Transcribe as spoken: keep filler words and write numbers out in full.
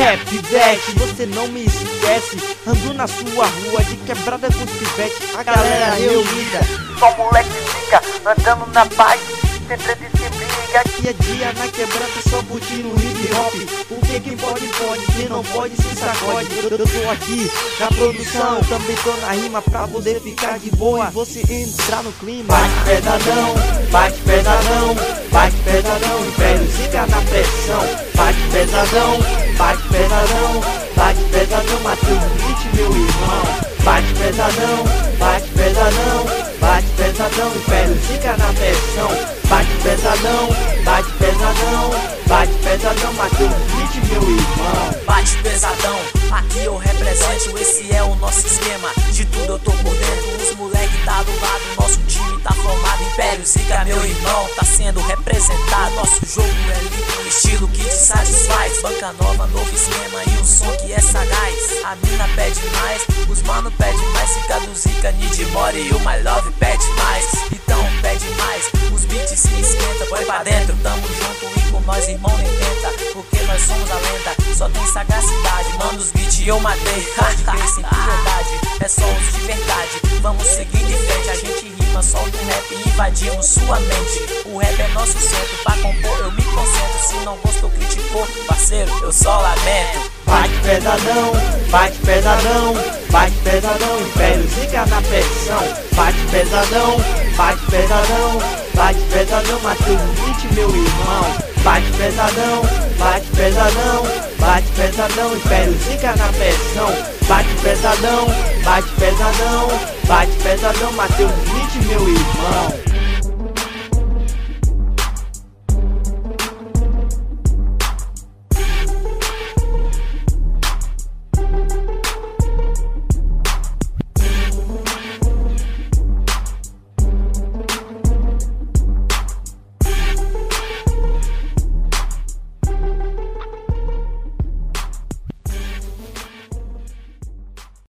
é, pivete, você não me esquece. Ando na sua rua de quebrada com os pivete, a galera reunida. Só moleque fica andando na paz, sem treta e sem briga. Dia a dia na quebrada só curtindo hip hop. O que quem pode, pode, quem não pode se sacode. Eu, eu tô aqui na produção, também tô na rima pra poder ficar de boa e você entrar no clima. Bate pesadão, bate pesadão, bate pesadão, Império Zika na pressão. Bate pesadão, bate pesadão, bate pesadão, matei um beat, meu irmão. Bate pesadão, bate pesadão, bate pesadão, Império Zika na pressão. Bate pesadão, bate pesadão, bate pesadão, matei um beat, meu irmão. Bate pesadão, aqui eu represento, esse é o nosso esquema. De tudo eu tô por dentro, os moleque tá do lado, nosso time tá formado. Império Zika, meu irmão, tá sendo representado. Nosso jogo é livre, estilo que te satisfaz. Banca nova, novo esquema e um som que é sagaz. A mina pede mais, os mano pede mais. Fica do Zika, Nidmore e o My Love pede mais. Então pede mais, os beats se esquenta, foi pra dentro. Tamo junto e com nós irmão nem tenta, porque nós somos a lenda, só tem sagacidade. Manda os beats eu matei, pode ver sem piedade. É só os de verdade, vamos seguir de frente. A gente rima, solta um rap e invadimos sua mente. O rap é nosso centro, pra compor eu me concentro. Se não gostou, criticou, parceiro, eu só lamento. Bate pesadão, bate pesadão, bate pesadão, Império Zika na pressão. Bate pesadão, bate pesadão, bate pesadão, matei um beat, meu irmão. Bate pesadão, bate pesadão, bate pesadão, Império Zika na pressão. Bate pesadão, bate pesadão, bate pesadão, matei um beat, meu irmão.